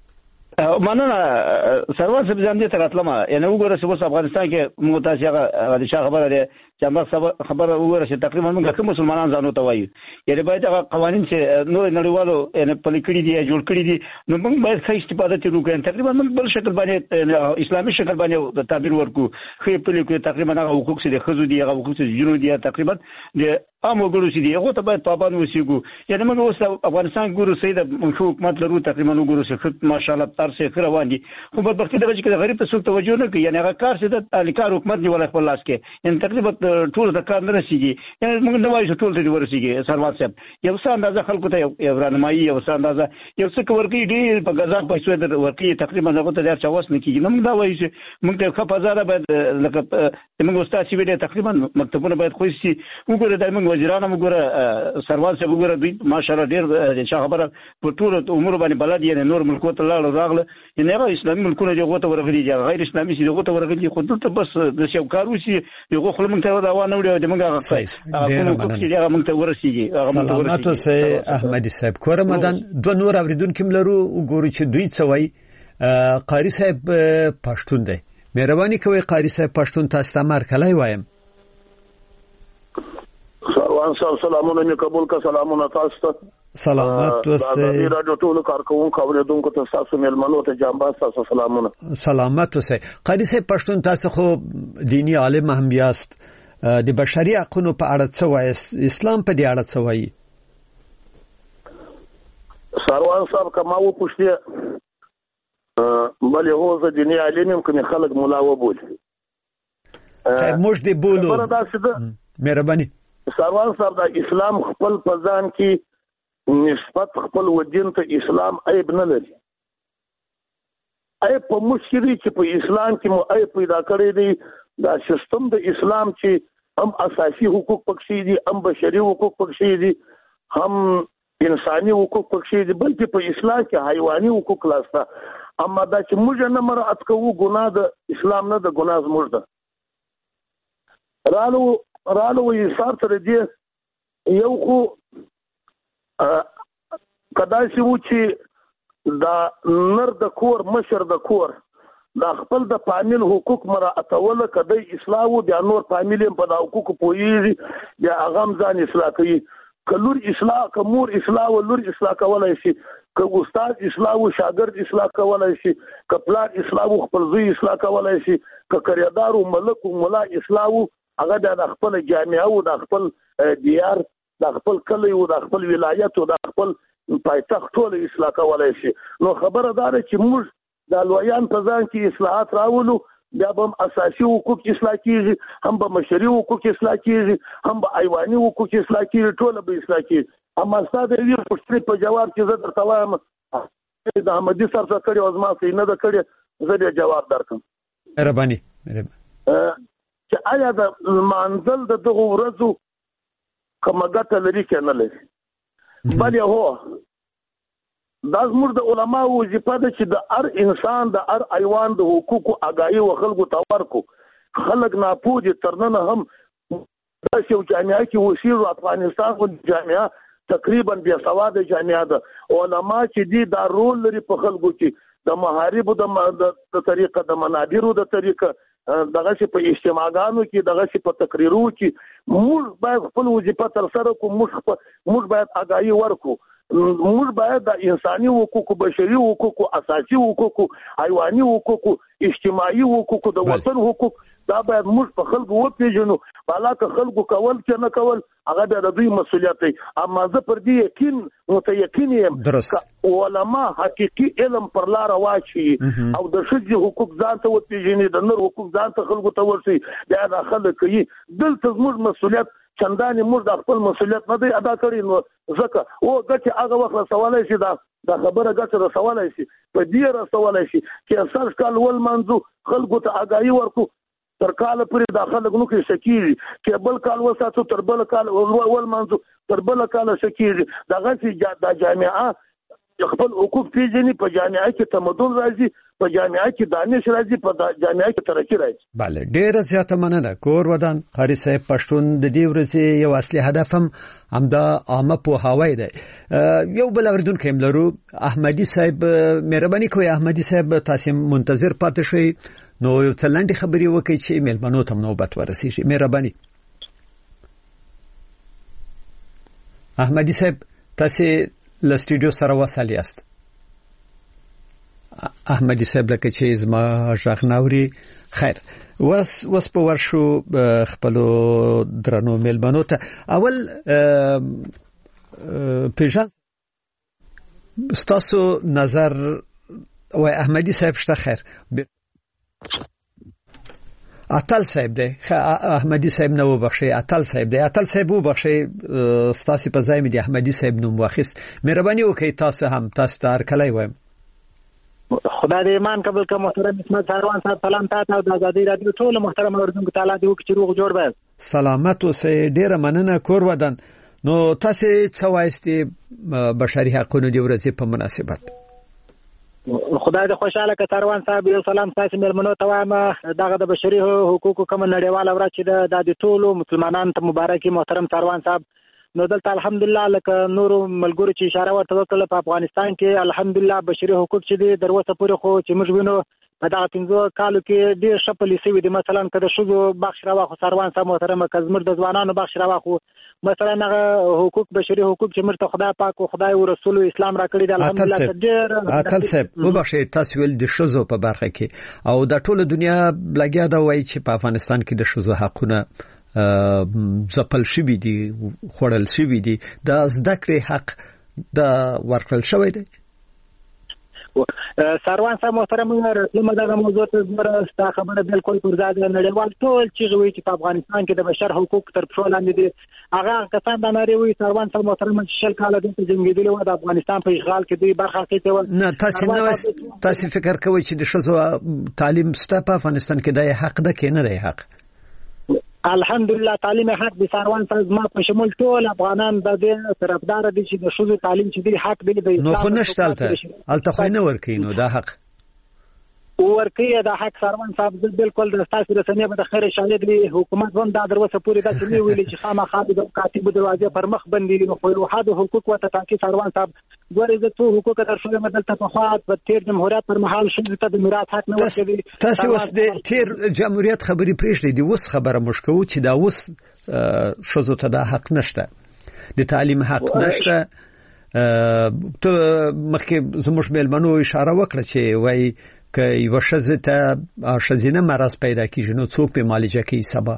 مننه سروان صاحب ځان دې تر اتلمه یعنی وګوره چې اوس افغانستان کې موږ تاسو هغه د شاه خبره ده چې موږ خبره وګوره چې تقریبا موږ کوم مسلمانان ځانو ته وایو یعنی باید هغه قوانين چې نور نړیوالو یعنی پلي کړی دي جوړ کړی دي نو موږ باید ښه استفاده ترې وکړو تقریبا موږ بل شکل باندې اسلامي شکل باندې د تعبیر ورکو خو پلي کوي تقریبا هغه حقوق چې د خزو دي هغه حقوق چې جنو دي تقریبا د عام وګړو چې دي هغه ته باید پابند وسیګو یعنی موږ اوس افغانستان ګورو سید حکومت لرو تقریبا وګورو چې ماشاءالله تر څه روان دي خو په وخت دغه چې غریب ته څوک توجه نه کوي یعنی هغه کار چې د الیکار حکومت دی ولای خپل لاس کې یعنی تقریبا ټول د کار نه رسیږي یعنی موږ نه وایو چې ټول ته ورسیږي سروان صاحب یو څه اندازه خلکو ته یو رانمایي یو څه اندازه یو څه ورکی دی په غزا په څو د ورکی تقریبا هغه ته ډیر چاوس نه کیږي موږ دا وایو چې موږ ته خپل ځای باید لکه موږ استاد چې ویل تقریبا مکتبونه باید خو شي وګوره د موږ وزیرانو وګوره سروان صاحب وګوره دوی ماشاءالله ډیر چې خبره په ټول امور باندې بلد یعنی نور ملکو ته لاړ راغله یعنی هغه اسلامي ملکونه دغه ته ورغلي دي غیر اسلامي سي دغه ته ورغلي خو ته بس د شو کارو سي دغه خپل موږ ته دا وانه وړي د موږ هغه هغه چې موږ ته ورسیږي هغه موږ ته ورسیږي تاسو سه احمدي صاحب کورمدان دوه نور اوریدونکو لرو وګورو چې دوی څه وایي قاری صاحب پښتون دی مهرباني کوي قاری صاحب پښتون تاسو ته مرکلای وایم سروان صاحب سلامونه می قبول کا سلامونه تاسو ته سلامات اوسه د راډیو ټول کارکونکو اوریدونکو ته تاسو ملمنو ته جنباز تاسو سلامونه سلامات اوسه قاری صاحب پښتون تاسو خو دینی عالم هم یاست د بشري حقوقو په اړه څه وایي اسلام په دې اړه څه وایي سروان صاحب کما و پوښتنه بل یو ځ دینی عالم کوم خلک مولا و بول موږ دې بولو مهرباني سروان صاحب د اسلام خپل پزان کې نسبت خپل ودین ته اسلام عیب نه لري عیب په مشکري چې په اسلام کې مو عیب پیدا کړی دی دا سیستم د اسلام چې هم اساسي حقوق پکې دي هم بشري حقوق پکې دي هم انساني حقوق پکې دي بلکې په اسلام کې حیواني حقوق لاسته اما دا چې موږ نه مراد کوو ګناه د اسلام نه د ګناه زموږ ده رالو رالو یې سار تر دې یو خو کدا چې و چې دا نر د کور مشر د کور دا خپل د فامیل حقوق مراعاتول کدی اصلاح و د نور فامیل په د حقوق پویږي یا اغم ځان اصلاح کوي کلور اصلاح کمور اصلاح و لور اصلاح کولای شي که استاد اصلاح و شاګرد اصلاح کولای شي که پلان اصلاح و خپل زوی اصلاح کولای شي که کریدار او ملک او مولا اصلاح و هغه د خپل جامعه او د خپل دیار د خپل کلی او د خپل ولایت او د خپل پایتخت ټول اصلاح کولای شي نو خبره ده چې موږ د لویان په ځان کې اصلاحات راولو بیا به اساسي حقوق اصلاح کیږي هم به مشري حقوق اصلاح کیږي هم به ایواني حقوق اصلاح کیږي ټول به اصلاح کیږي اما ستاسو د دې پوښتنې په جواب کې زه درته وایم د احمدي سر څخه کړي او زما څخه نه ده کړي زه به جواب درکم مهرباني چې آیا د منزل د دغه ورځو کومه ګټه لري که نه لري بلې هو دا زموږ د علماو وظیفه ده چې د هر انسان د هر ایوان د حقوقو آګاهي و خلکو ته ورکو خلک ناپوه دي تر ننه هم داسې یو جامعه کې اوسېږو افغانستان خو جامعه تقریبا بې سواده جامعه ده علما چې دي دا رول لري په خلکو کې د محاربو د طریقه د منابرو د طریقه دغه چې په اجتماعګانو کې دغه چې په تقریرو کې موږ باید خپل وظیفه ترسره کړو موږ موږ باید آګاهي ورکړو موږ باید د انساني حقوقو بشري حقوقو اساسي حقوقو حیواني حقوقو اجتماعي حقوقو د وطن حقوق دا باید موږ په خلکو وپیژنو بالا که خلکو کول چې نه کول هغه د دوی مسؤلیت دی اما زه پر دې یقین متيقن یم علما حقيقي علم پر لار واچي او د شذ حقوق ځان ته وپیژني د نور حقوق ځان ته خلکو ته ورسي دا د خلک کوي دلته موږ مسؤلیت چندانې موږ د خپل مسؤلیت نه دی ادا کړی نو ځکه او ګټه هغه وخت سوالای شي دا دا خبره ګټه سوالای شي په دې را سوالای شي چې اساس کال ول منځو خلکو ته آگاهي ورکو تر کال پورې داخله غنو کې شکیږي چې بل کال وساتو تر بل کال ول منځو تر بل کال شکیږي دغه چې د جامعه خپل حقوق پیژني په جامعه کې تمدن راځي په جامعه کې دانش راځي په جامعه کې ترقی راځي. بله ډیره زیاته مننه کور ودان قاری صاحب پښتون د دې ورځې یو اصلي هدف هم همدا عامه پوهاوی دی. یو بل اوریدونکو هم لرو احمدي صاحب مهرباني کوئ احمدي صاحب تاسو منتظر پاتې شئ نو یو څلندې خبرې وکړي چې میلمنو ته نوبت ورسیږي. مهرباني احمدي صاحب تاسو له سټوډیو سره وصل یاست. احمدي صاحب لکه چې زما ژغ ناوري خیر وس وس په ورشو خپل درنو میلمنو ته اول پیژان ستاسو نظر و احمدي صاحب شته خیر اتل صاحب دی احمدي صاحب نو بخشي اتل صاحب دی اتل صاحب وو بخشي ستاسو په ځای مې دی احمدي صاحب نوم واخیست. مهرباني وکړئ تاسو هم تاسو ته هرکلی وایم. خدای دې ایمان قبول کړه. محترم اسمت ساروان صاحب سلام تاسو او د آزادۍ رادیو ټول محترم اوریدونکو تعالی دې وکړي چې روغ جوړ وای. سلامت اوسئ. ډیره مننه کور ودان. نو تاسو څه وایستي بشري حقوقو د ورځې په مناسبت؟ خدای دې خوشاله کړه ساروان صاحب. یو سلام تاسو مېلمنو ته وایم. دغه د بشري حقوقو کوم نړیواله ورځ چې د ټولو مسلمانانو ته مبارکي محترم ساروان صاحب. نو دلته الحمدلله لکه نورو ملګرو چې اشاره ورته وکړه په افغانستان کې الحمدلله بشري حقوق چې دي دروسه پورې خو چې موږ وینو په دغه پنځو کالو کې ډېر ښه پالیسي وي. مثلا که د ښځو بخش راواخو ساروان صاحب محترمه که زموږ د ځوانانو بخش راواخو مثلا هغه حقوق بشري حقوق چې موږ ته خدای پاک او خدای او رسول اسلام را کړی دی الحمدلله ډېر. اتل صاحب وبخښئ تاسو ویل د ښځو په برخه کې او د ټوله دنیا لګیا دا وایي چې په افغانستان کې د ښځو حقونه ځپل شوي دي خوړل شوي دي د زده کړې حق د ورکړل شوی دی. ساروان صاحب محترم لمه دغه موضوع ته زموږ ستا خبره بالکل پر ځای ده. نړیوال ټول چې وایي چې په افغانستان کې د بشر حقوق تر پښو لاندې دي هغه کسان دا نارې وایي ساروان صاحب محترم چې شل کاله دلته جنګېدلي وو د افغانستان په اشغال کې دوی برخه اخیستې وه. نه تاسو نه تاسو فکر کوئ چې د ښځو تعلیم شته په افغانستان کې دا حق ده که نه دی حق؟ الحمدلله تعلیم حق د ساروان صاحب ما په شمول ټول افغانان د دې طرفدار دي چې د ښځو تعلیم چې دی حق دی د اسلام. نو خو نشته الته الته خو نه ورکوي نو دا حق ورکوي دا حق ساروان صاحب بالکل د تاسو رسنۍ به د خیر شاهد دی. حکومت هم دا دروسه پوری دا چې ویلي چې خامخا د کاتب دروازې پر مخ بندي نو خو وحد حقوق وته تاکي ساروان صاحب ګورې د تو حقوق در شوې مدلته په خوا په تیر جمهوریت پر مهال شوه ته د میراث حق نه ورکړي. تاسو اوس د تیر جمهوریت خبرې پریږدئ د اوس خبره مشکو چې دا اوس شوزو ته دا حق نشته د تعلیم حق نشته. ته مخکې زموږ میلمنو اشاره وکړه چې وای که یو ښځه ته ښځینه مرض پیدا کیږي نو څوک به معالجه کوي سبا؟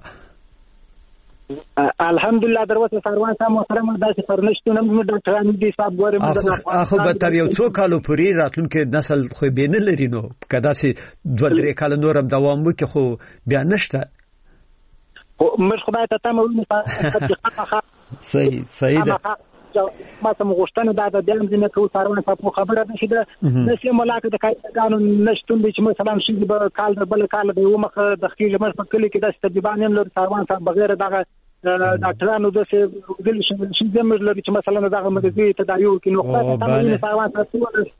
الحمدلله دروازه ساروان صاحب محترم داسې پرنشتونه موږ ډاکټران دي صاحب ګورم اخو به تر یو څو کالو پورې راتلونکي نسل خو به نه لري نو که داسې دوه درې کاله نور هم دوام وکړي خو بیا نشته. موږ خدای ته تمه وینو صحیح صحیح ده. ما ته مغشتنه دا د دیم ځینې کو ساروان صاحب خبره ده چې د نسل ملاقات د قانون نشټون دي چې مثلا شي به کال د بل کال به ومخ د خپل مر په کلی کې د تدبیران هم لري ساروان صاحب بغیر دغه ډاکټرانو د څه دل شي زموږ لري چې مثلا دغه مدرسې تداوی کوي نو خدای ته تمه ساروان صاحب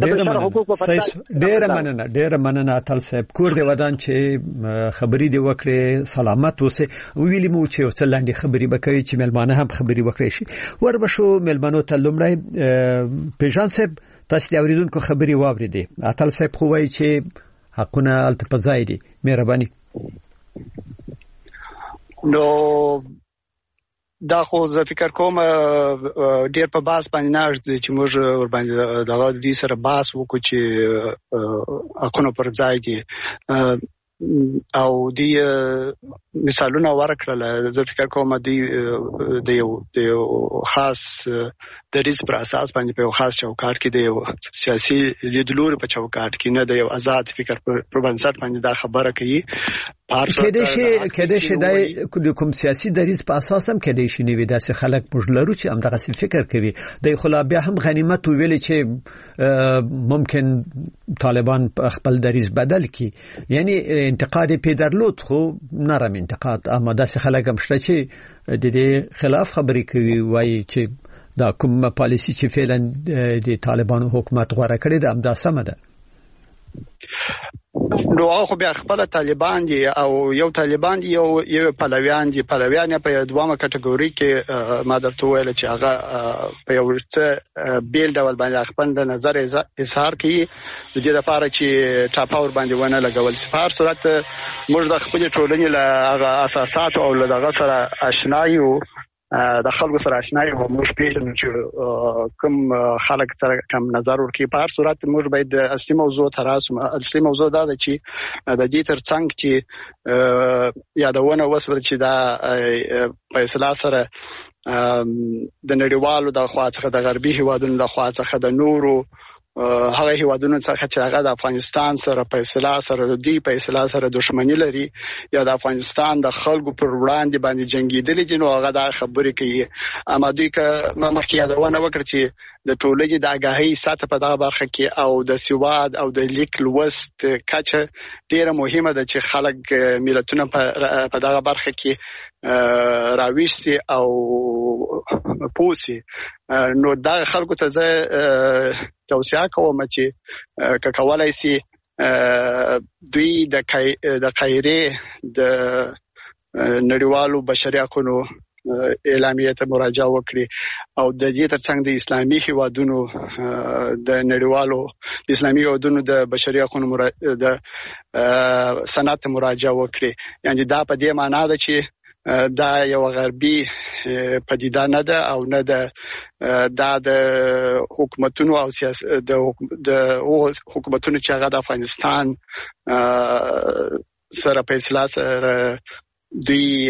ډیره مننه ډیره مننه اتل صاحب کور دی ودان چې خبرې دی وکړي سلامت اوسه. ویلی مو چې څه لاندې خبرې وکړي چې ملمانه هم خبرې وکړي شي ور بشو ملمنو ته لمړی پیژان صاحب تاسو د اوریدونکو خبرې واوریدي. اتل صاحب خو وایي چې حقونه التپزای دي. مهرباني. نو دا خو زه فکر کوم ډیر په باس باندې نه ارزي چې موږ ور باندې دغه د دې سره باس وکړو چې اكونو پر ځای دي او دی مثالونه ورکړل. زه فکر کوم دی د یو د یو خاص دریز پر اساس باندې په خاص چوکاټ کې د یو سیاسي لیدلوري په چوکاټ کې نه د یو آزاد فکر پر بنسټ باندې دا خبره کوي. کله شي کله شي د کوم سیاسي دریز په اساس هم کله شي نیوي داسې خلک پوښلرو چې هم دغه فکر کوي د خلابیا هم غنیمت ویل چې ممکن طالبان خپل دریز بدل کی یعنی انتقاد پیدرلود خو نرم انتقاد اما داسې خلک هم شته چې د دې خلاف خبرې کوي وایي چې دا کوم پالیسی چې فعلا د طالبانو حکومت غوړه کړی دا هم دا سم ده. نو خو بیا خپل طالبان دي او یو طالبان دي یو یو پلویان دي. پلویان په دوامه کټګوري کې ما درته ویل چې هغه په یو څه بیل ډول باندې خپل د نظر اظهار کوي د دې لپاره چې ټاپاور باندې ونه لګول. په صورت موږ د خپل ټولنې له اساسات او له دغه سره آشنا یو د خلکو سره آشنا یو موږ پیژنو چې کوم خلک سره کوم نظر ورکړي. په هر صورت موږ باید د اصلي موضوع تراسم اصلي موضوع دا ده چې د دې ترڅنګ چې یادونه وسول چې دا په اصطلاح سره د نړیوالو د خوا څخه د غربي هیوادونو د خوا څخه د نورو هغه هیوادونو څخه چې هغه د افغانستان سره په اصطلاح سره د دې په اصطلاح سره دښمنی لري یا د افغانستان د خلکو پر وړاندې باندې جنگیدل دي نو هغه د خبرې کوي. اما دوی که مخکې یادونه وکړي چې د ټولنې د آگاهی سطح په دغه برخه کې او د سواد او د لیک لوست کچه ډیره مهمه ده چې خلک ملتونه په دغه برخه کې راویش سي او پوسی. نو دا خلکو ته زه توصیه کوم چې که کولای سي دوی د د قاهره د نړیوالو بشري حقوقو اعلامیه ته مراجعه وکړي او د دې ترڅنګ د اسلامي هیوادونو د نړیوالو اسلامي هیوادونو د بشري حقوقو د سند مراجعه وکړي. یعنی دا په دې معنی ده چې دا یو غربي پدیده نه ده او نه ده دا د حکومتونو او سیاست د د حکومتونو چې هغه د افغانستان سره په اصطلاح سره دوی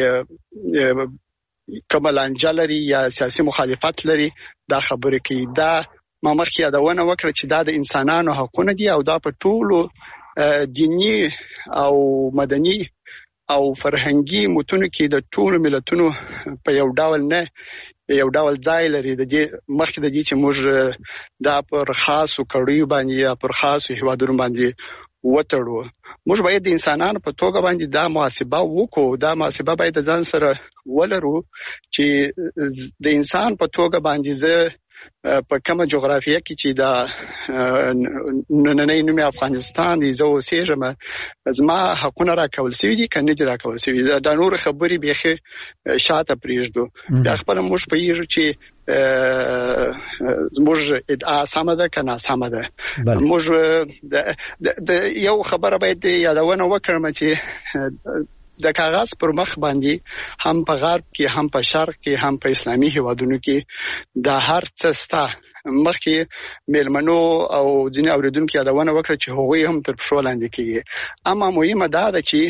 کوم لانجه لري یا سیاسي مخالفت لري دا خبره کوي. دا ما مخکې یادونه وکړه چې دا د انسانانو حقونه دي او دا په ټولو دینی او مدني او فرهنګي متونو کې د ټولو ملتونو په یو ډول نه یو ډول ځای لري. د دې مخکې د دې چې موږ دا پر خاصو کړیو باندې یا پر خاصو هیوادونو باندې وتړو موږ باید د انسانانو په توګه باندې دا محاسبه وکړو. دا محاسبه باید ځان سره ولرو چې د انسان په توګه باندې زه په کومه جغرافیه کې چې دا نننۍ نومي افغانستان دی زه اوسېږم زما حقونه راکول شوي دي که نه دي راکول شوي دي. دا نور خبرې بیخي شاته پرېږدو. بیا خپله موږ پوهېږو چې زموږ ادعا سمه ده که ناسمه ده. موږ د یو خبره باید یادونه وکړم چې د کاغذ پر مخ باندې هم په غرب کې هم په شرق کې هم په اسلامي هیوادونو کې د هر څه ستا مخکې میلمنو او ځینې اوریدونکو یادونه وکړه چې هغوی هم تر پښو لاندې کېږي. اما مهمه دا ده چې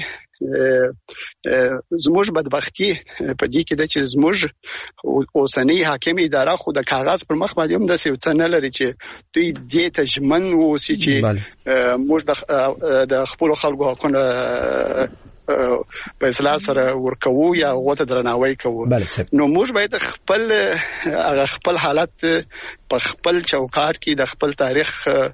زموږ بدبختي په دې کې ده چې زموږ اوسنۍ حاکمه اداره خو د کاغذ پر مخ باندې هم داسې څه نه لري چې دوی دې ته ژمن واوسي چې موږ د خپلو خلکو حقونه په اصطلاح سره ورکوو یا غوته درناوی کوو. نو موږ باید خپل هغه خپل حالت په خپل چوکاټ کې د خپل تاریخ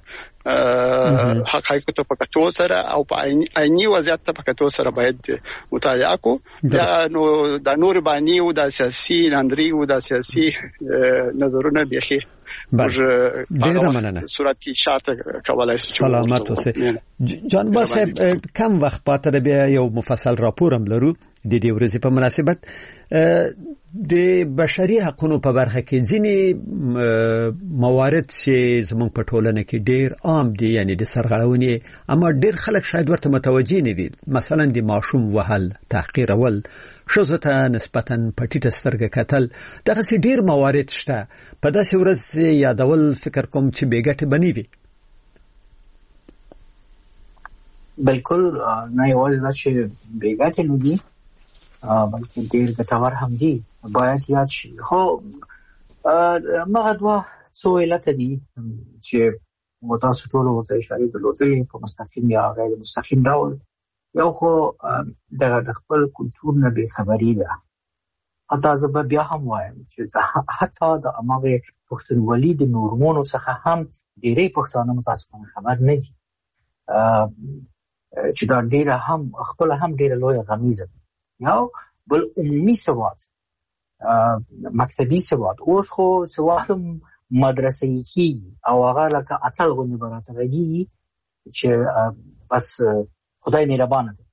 حقایق ته په کتو سره او په عیني وضعیت ته په کتو سره باید مطالعه کو. دا نو د نور باندې او د سیاسي لاندري او د سیاسي نظرونه بيخي ډیره مننه. صورت کې شاته کولای شي. سلامت اوسه جان با صاحب. کم وخت پاتې بیا یو مفصل راپور هم لرو د دې ورځې په مناسبت د بشري حقوقو په برخه کې ځینې موارد چې زموږ په ټولنه کې ډېر عام دي، یعنی د سرغړونې، اما ډېر خلک شاید ورته متوجه نه دي. مثلا د ماشوم وهل، تحقیرول، ښځو ته نسبتا په ټیټه سترګه کتل، دغسې ډېر موارد شته. په داسې ورځ یادول فکر کوم چې بې ګټې به نه وي. بالکل نه یوازې دا چې بې ګټې نه دي بلکې ډېر ګټور هم دي، باید یاد شي. خو مغه دوه څو علت دي چې متاسو ټول ورته اشاره درلودلې په مستقیم یا غیر مستقیم ډول. یو خو د خپل کلتور نه بې خبري ده. حتی زه به بیا هم وایم چې حتی د امغه پښتونولي د نورمونو څخه هم ډېری پښتانه متاسفانه خبر نه دي، چې دا ډېره هم خپل هم ډېره لویه غمیزه ده. یو بل عمومي سواد، مکتبي سواد. اوس خو سواد مدرسې کې او هغه لکه اتل غونډه براته راځي چې بس خدای مهربان دی.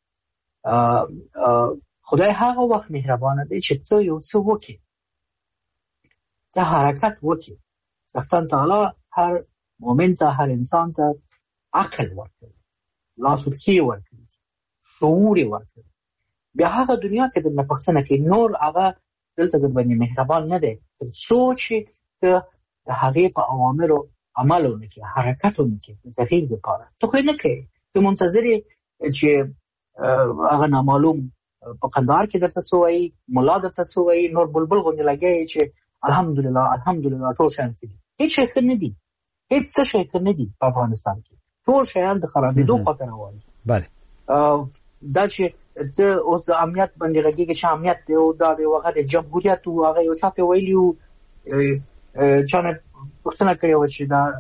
خدای هغه وخت مهربان دی چې ته یو څه وکړې، ته حرکت وکړې. ځکه تعالی هر مؤمن ته، هر انسان ته عقل ورکړي، لاسوکي ورکړي، شعور ورکړي. بیا هغه دنیا کې د پښتنه کې نور هغه دلته د باندې مهربان نه دی، سوچ ته د هغه په اوامرو عمل وکړي، حرکت وکړي د تغییر لپاره. ته خو نه کوي، ته منتظر چې هغه نامعلوم په قندهار کې درته سوې مولا درته سوې نور بلبل غونډه لګي چې الحمدلله الحمدلله ټول شان دي. هیڅ شي نه دي، هیڅ شي نه دي په افغانستان کې. ټول شیان د خرابېدو خطر روان دي. بله دا چې ته اوس د امنیت باندې لګېږي چې امنیت دی او دا د هغه د جمهوریت او هغه یو څه ویلیو چې نه پښتنه کړی و چې دا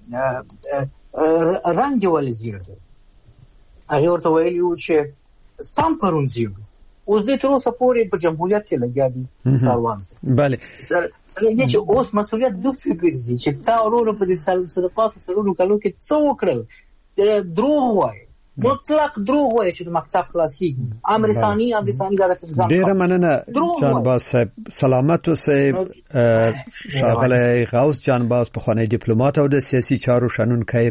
رنګ ولې زیړ دی. هغه ورته ویلیو چې ستام پرون زیړ، اوس دې تر اوسه پورې په جمهوریت کې لګیا دي سروان سره. بله سره دې چې اوس مسؤلیت دوی ګرځي چې تا ورو په دې سال سره پاسه سره کلو کې څو وکړل. دروغ وایي، مطلق دروغ وایي چې د مکتب خلاصي امر ثاني امر ثاني دا د نظام. ډېر مننه جانباز صاحب. سلامت اوسئ. ښاغلی غوث جانباز، پخوانی ډیپلوماټ او د سیاسي چارو شنونکی،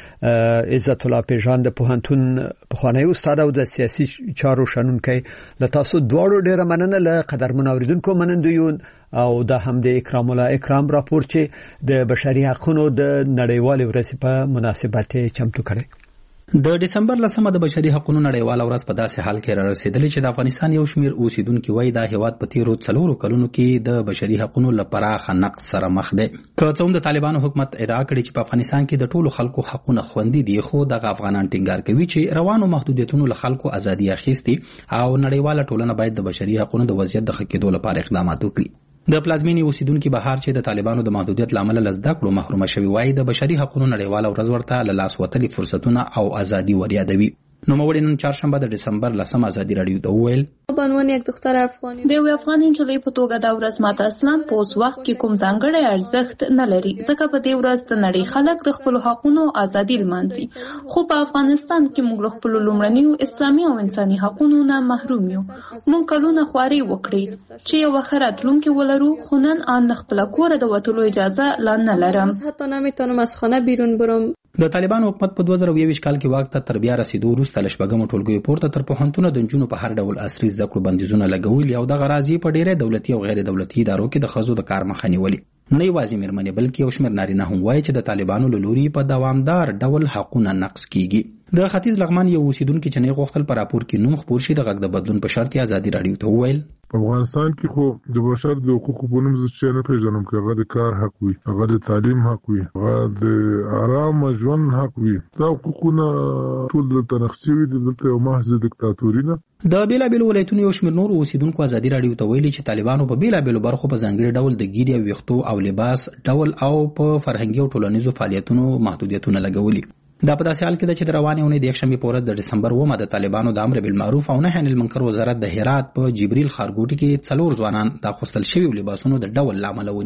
عزت الله پیژان د پوهنتون پخوانی استاد او د سیاسي چارو شنونکی، له تاسو دواړو ډېر مننه. له قدرمن اوریدونکو منندوی او دا هم د اکرام الله اکرام راپور چې د بشري حقوقو د نړیوالې ورځې په مناسبت چمتو کړی. د دسمبر لسمه د بشري حقوقو نړیواله ورځ په داسې حال کې را رسیدلې چې د افغانستان یو شمېر اوسیدونکو وایي دا هیواد په تیرو څلورو کلونو کې د بشري حقوقو لپاره نقص سره مخ دی. که څه هم د طالبانو حکومت ادعا کړې چې په افغانستان کې د ټولو خلکو حقوقونه خوندي دي، خو دغه افغانان ټینګار کوي چې روانو محدودیتونو له خلکو ازادي اخیستي او نړیواله ټولنه باید د بشري حقوقو د وضعیت د ښه کېدو لپاره اقدامات وکړي. د پلازمینې اوسیدونکو بهار چې د طالبانو د محدودیت لامل لزده کړو محرومه شوی وای، د بشري حقوقو نړیواله ورځ ورته له لاس وتلي فرصتونه او ازادي وریادوي. نوموړي نن چهارشنبه د دسمبر لسم ازادي راډیو ته وویل به عنوان یک دختر افغاني د یو افغاني نجلۍ په توګه دا ورځ ماته اصلا په اوس وخت کې کوم ځانګړی ارزښت نه لري، ځکه په دې ورځ د نړۍ خلک د خپل حقوقو ازادي لمانځي. خو په افغانستان کې موږ له خپل لومړنیو اسلامي او انساني حقوقو نه محروم یو. موږ کلونه خواري وکړې چې یو وخت راتلونکي ولرو، خو نن ان خپل کور د وټولو اجازه لا نه لرم. حتی نمیتونم از خانه بیرون برم. د طالبانو حکومت په دوه زره یوویشت کال کې واک ته تر بیا رسیدو وروسته له شپږمو ټولګیو پورته تر پوهنتونه د نجونو په هر ډول عصري زده کړو بندیزونه لګولي او دغه راځي په ډېرې دولتي او غیر دولتي ادارو کې د ښځو د کار مخه نیولې. نه یوازې مېرمنې بلکې یو شمېر نارینه هم وایي چې د طالبانو له لوري په دوامدار ډول حقونه نقض کیږي. د ختیځ لغمان یو اوسیدونکي چې نه غوښتل په راپور کې نوم خپور شي د غږ د بدلون په شرط ازادي راډیو ته وویل په افغانستان کې خو د بشر د حقوقو په نوم څه نه پیژنم، چې هغه د کار حق وي، هغه د تعلیم حق وي، هغه د آرام ژوند حق وي. دا حقوقونه ټول دلته نقصي وي، دلته یو محض دیکتاتوري ده. د بیلابیلو ولایتونو یو شمېر نور اوسیدونکو ازادي راډیو ته ویلي چې طالبانو په بیلابیلو برخو په ځانګړي ډول د ګیډې او ویښتو او لباس ډول او په فرهنګي او ټولنیزو فعالیتونو محدودیتونه لګولي. دا په داسې حال کې ده چې د روانې اونۍ د یکشنبې په ورځ د دسمبر اوومه د طالبانو د امر بالمعروف او نهي عن المنکر وزارت د هرات په جبریل ښارګوټي کې څلور ځوانان د اغوستل شویو لباسونو د ډول له امله ونیول.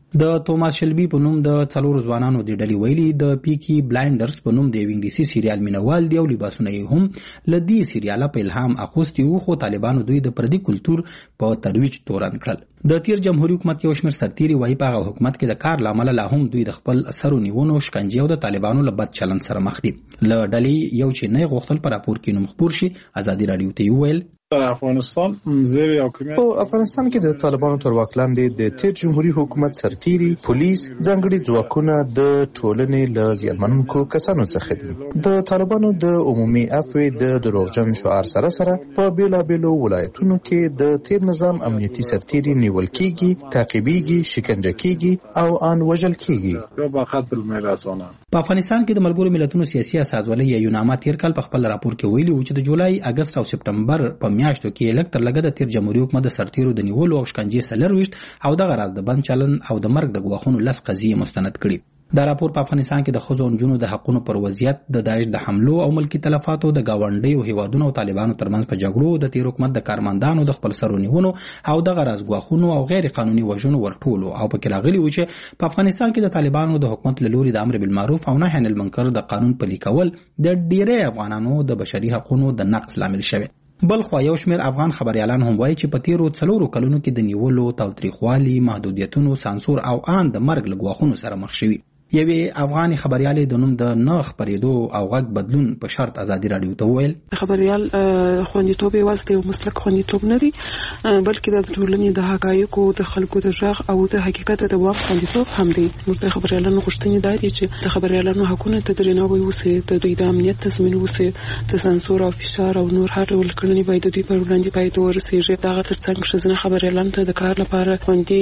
د توماس شلبي په نوم د څلورو ځوانانو د ډلې ویلي د پیکی بلایندرز په نوم د انګلیسي سریال مینوال دی او لباسونه یې هم ل دې سریال په الهام اخوستي وو، خو طالبانو دوی د پردي کلچر په ترویج تورن کړل. د تیر جمهوریت حکومت یو شمېر سرتیري وایي په هغه حکومت کې د کار لامل لا هم دوی د خپل سرو نیونو شکنجې او د طالبانو له بد چلند سره مخ دي. ل ډلې یو چې نه غوښتل پر راپور کې نوم خپور شي. ازادي رادیو ته ویل افغانستان زیر یو کمیت په افغانستان کې د طالبانو تر واک لاندې د تیر جمهوریت حکومت سرتیري، پولیس، ځانګړي ځواکونه د ټولنې له زیانمنونکو کسانو څخه دي. د طالبانو د عمومي عفو د دروغجن شعار سره سره په بیلابیلو ولایتونو کې د تیر نظام امنیتي سرتیري نیول کیږي، تعقیبېږي، شکنجه کیږي او ان وژل کیږي. په افغانستان کې د ملګرو ملتونو سیاسي اساسولۍ یوناما تیر کال په خپل راپور کې ویلي و چې د جولای، اگست او سپټمبر په میاشتو کې لږ تر لږه د تیر جمهوریت حکومت د سرتیرو د نیولو او شکنجې څلرویشت او دغه راز د بند چلن او د مرګ د ګواښونو لس قضیې مستند کړي. دا راپور په افغانستان کې د ښځو او نجونو د حقونو پر وضعیت، د داعش د حملو او ملکی تلفاتو، د ګاونډیو هیوادونو او طالبانو ترمنځ په جګړو، د تیر حکومت د کارمندانو د خپل سرو نیونو او دغه راز ګواښونو او غیر قانوني وژنو ورټولو او پکې راغلي و چې په افغانستان کې د طالبانو د حکومت له لوري د امر بالمعروف او نهي عن المنکر د قانون پلي کول د ډیری افغانانو د بشري حقونو د نقض لامل شوی. بل خو یو شمېر افغان خبريالان هم وایي چې په تیرو څلورو کلونو کې د نیولو، تاوتریخوالي، محدودیتونو، سانسور او ان د مرګ له ګواښونو سره مخ شوي. یوې افغاني خبريالې د نوم د نه خبرېدو او غږ بدلون په شرط ازادي رادیو ته وویل خبريال خوندیتوب یوازې د مسلک خوندیتوب نه دی، بلکې د ټولنې د حقایقو، د خلکو د ژغ او د حقیقت د واقع خوندیتوب هم دی. موږ د خبريالانو غوښتنې دا دي چې د خبريالانو حقونه ته درناوی وشي، د دوی د امنیت تضمین وشي، د سانسور او فشار او نور هر ډول کړنې باید د دوی پر وړاندې پای ته ورسیږي. دغه ترڅنګ ښځینه خبريالانو ته د کار لپاره خوندي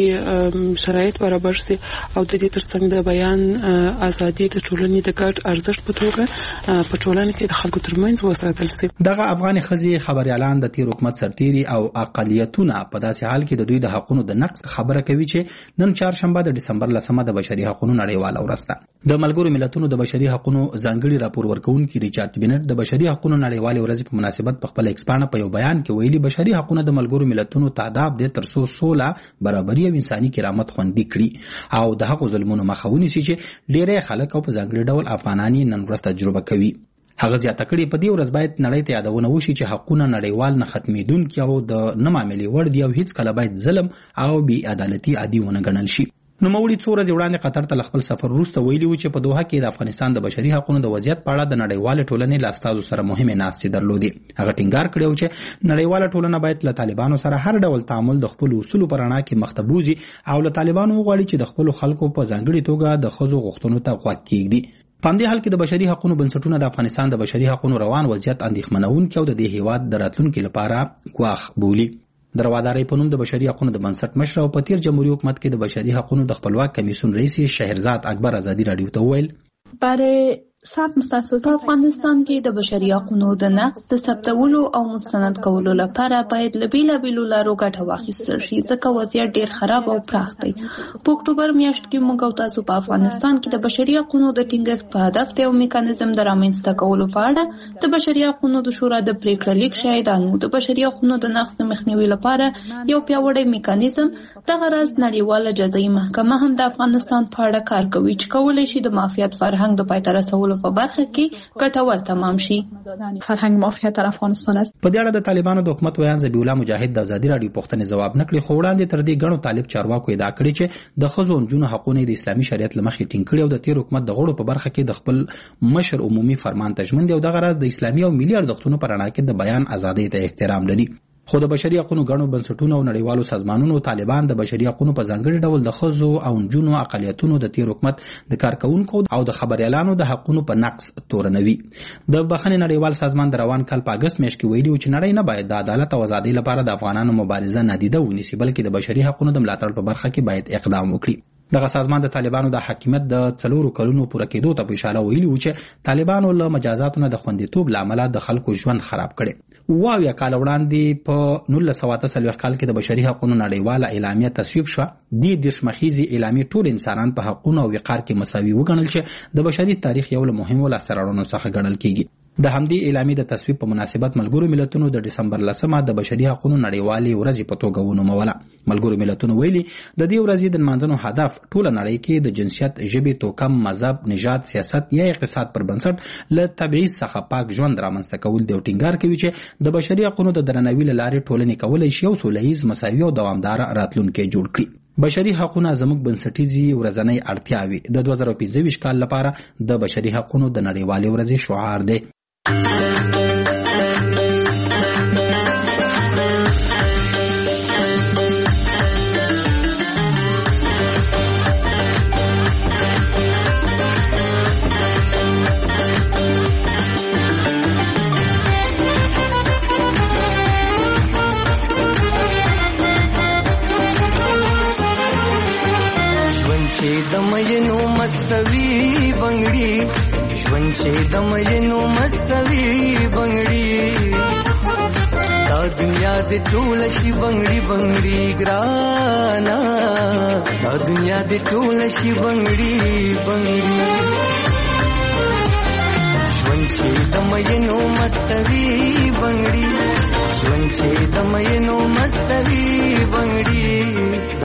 شرایط برابر شي او د دې ترڅنګ د بیان ازادي د ټولنې د ګډ ارزښت په توګه په ټولنه کې د خلکو ترمنځ وساتل شي. دغه افغاني ښځې خبريالان د تیر حکومت سرتیري او اقلیتونه په داسې حال کې د دوی د حقونو د نقض خبره کوي چې نن چهارشنبه د ډسمبر لسمه د بشري حقونو نړیواله ورځ ده. د ملګرو ملتونو د بشري حقونو ځانګړي راپور ورکونکي ریچارډ بینټ د بشري حقونو نړیواله ورځ په مناسبت په خپل ایکس پاڼه په یو بیان کې ویلي بشري حقونه د ملګرو ملتونو تعهد دي تر څو سوله، برابري او انساني کرامت خوندي کړي او د حقوقو ظلمونو مخه ونیسي چې ډېر خلک او په ځانګړي ډول افغانانی نن ورځ تجربه کوي. هغه زیاته کړي په دې ورځ باید نړۍ ته یادونه وشي چې حقونه نړیوال نه ختمېدونکي او د نه معاملې وړ دي او هیڅ کله باید ظلم او بې عدالتي عادي ونه ګڼل شي. نوموړي څو ورځې وړاندې قطر ته خپل سفر وروسته ویلي و چې په دوحه کې د افغانستان د بشري حقوقو د وضعیت په اړه د نړیوال ټولنې له استازو سره مهمه ناستې درلودې. هغه ټینګار کړی و چې نړیواله ټولنه باید له طالبانو سره هر ډول تعامل د خپل اصولو پر رڼا کې مخ ته بوځي او له طالبانو وغواړي چې د خپل خلکو په ځانګړي توګه د ښځو غوښتنو ته غوږ کېږدي. په همدې حال کې د بشري حقوقو بنسټونه د افغانستان د بشري حقوقو روان وضعیت اندېښمنونکی او د دې هیواد د راتلونکي لپاره ګواښ بولي. د روادارۍ په نوم د بشري حقوقو د بنسټ مشر او په تیر جمهوریت حکومت کې د بشري حقوقو د خپلواک کمیسیون رئیس شهرزاد اکبر ازادي رادیو ته وویل برای ثبت مستند په افغانستان کې د بشري حقوقو د نقض د ثبتولو او مستند کولو لپاره باید له بیلابیلو لارو ګټه واخیستل شي، ځکه وضعیت ډیر خراب او پراخ دی. په اکتوبر میاشت کې موږ او تاسو په افغانستان کې د بشري حقوقو د ټینګښت په هدف د یو میکانیزم د رامنځته کولو په اړه د بشري حقوقو د شورا د پریکړه لیک شاهدانو. د بشري حقوقو د نقض د مخنیوي لپاره یو پیاوړی میکانیزم دغه راز نړیواله جزایي محکمه هم د افغانستان په اړه کار کوي چې کولای شي د مافیات فرهنګ د پای ته رسولو په برخه کې ګټور تمام شي. فرهنګ مافیات در افغانستان است. په دې اړه د طالبانو د حکومت ویان ذبیح الله مجاهد د ازادي رادیو پوښتنې ځواب نکړي، خو وړاندې تر دې غنو طالب چارواکو ادعا کړې چې د ښځو او نجونو حقونه د اسلامي شریعت لمخې ټینګ کړي او د تیر حکومت د غړو په برخه کې د خپل مشر عمومي فرمان تجمن دی او دغه راز د اسلامي او ملي ارزښتونو پر اړه کې د بیان ازادۍ ته احترام لري. خو د بشري حقوقو غنو بنسټونو او نړیوالو سازمانونو طالبان د بشري حقوقو په ځانګړي ډول د ښځو او نجونو اقلیتونو د تیر حکومت د کارکونکو او د خبريالانو د حقوقو په نقض تورنوي. د بخښنې نړیوال سازمان د روان کال په اگست میاشت کې ویلي و چې نړۍ نه باید د عدالت او ازادۍ لپاره د افغانانو مبارزه نادیده ونیسي، بلکې د بشري حقوقو د ملاتړ په برخه کې باید اقدام وکړي. دغه سازمان د طالبانو د حاکمیت د څلورو کلونو پوره کېدو ته په اشاره ویلي و چې طالبانو له مجازاتو نه د خوندیتوب لامل د خلکو ژوند خراب کړي. واویا کال وړاندې په نولس سوه اته څلوېښت کال کې د بشري حقوقو نړیواله اعلامیه تصویب شوه. دې دېرشمخیزې اعلامیې ټول انسانان په حقونو او وقار کې مساوي وګڼل چې د بشري تاریخ یو له مهمو لاسته راوړنو څخه ګڼل کېږي. د همدې اعلامیې د تصویب په مناسبت ملګرو ملتونو د ډسمبر لسمه د بشري حقوقو نړیوالې ورځې په توګه ونوموله. ملګرو ملتونو ویلي د دې ورځې د نمانځنو هدف ټوله نړۍ کې د جنسیت، ژبې، توکم، مذهب، نژاد، سیاست یا اقتصاد پر بنسټ له تبعیض څخه پاک ژوند رامنځته کول دی او ټینګار کوي چې د بشري حقوقو د درناوي له لارې ټولنې کولی شي یو سوله ییز، مساوي او دوامداره راتلونکی جوړ کړي. بشري حقوقونه زموږ بنسټیزي ورځنۍ اړتیاوې د دوه زره پنځه ویشت کال لپاره د بشري حقوقو د نړیوالې ورځې شعار دی. दमयनो मस्तवी बंगड़ी ژوند چې दमयनो मस्तवी बंगड़ी دا دنیا دې ټول شي بنگړي بنگړي ګرانا دا دنیا دې ټول شي بنگړي بنگړي ژوند چې دمینو مستوي بنگړي ژوند چې دمینو مستوي بنگړي